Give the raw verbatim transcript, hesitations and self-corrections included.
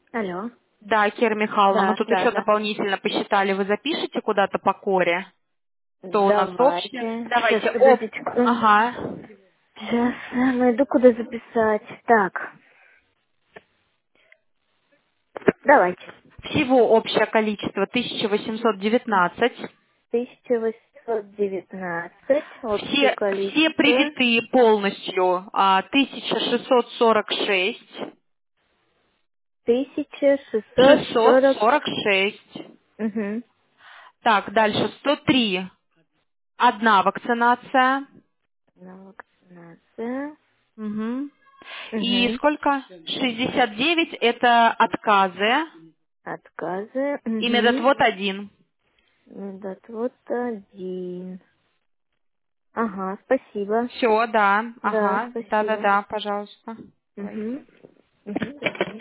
Алло. Да, Кира Михайловна, мы Да, тут да, еще да. дополнительно посчитали. Вы запишете куда-то по коре? То у нас общее. Давайте. Сейчас, Давайте об... подождите. секунду. Ага. Сейчас я найду, куда записать. Так, давайте. Всего общее количество тысяча восемьсот девятнадцать. тысяча восемьсот девятнадцать. Общее Все, все количество. привитые полностью а, тысяча шестьсот сорок шесть. тысяча шестьсот шестьсот сорок. сорок шесть. Угу. Так, дальше сто три. Одна вакцинация. Одна вакцинация. Мгм. И Угу. сколько? шестьдесят девять это отказы. Отказы. И Угу. медотвод один. Медотвод один. Ага, спасибо. Все, да. Да, Ага. спасибо. Да-да-да, пожалуйста. Давайте. Угу. Угу.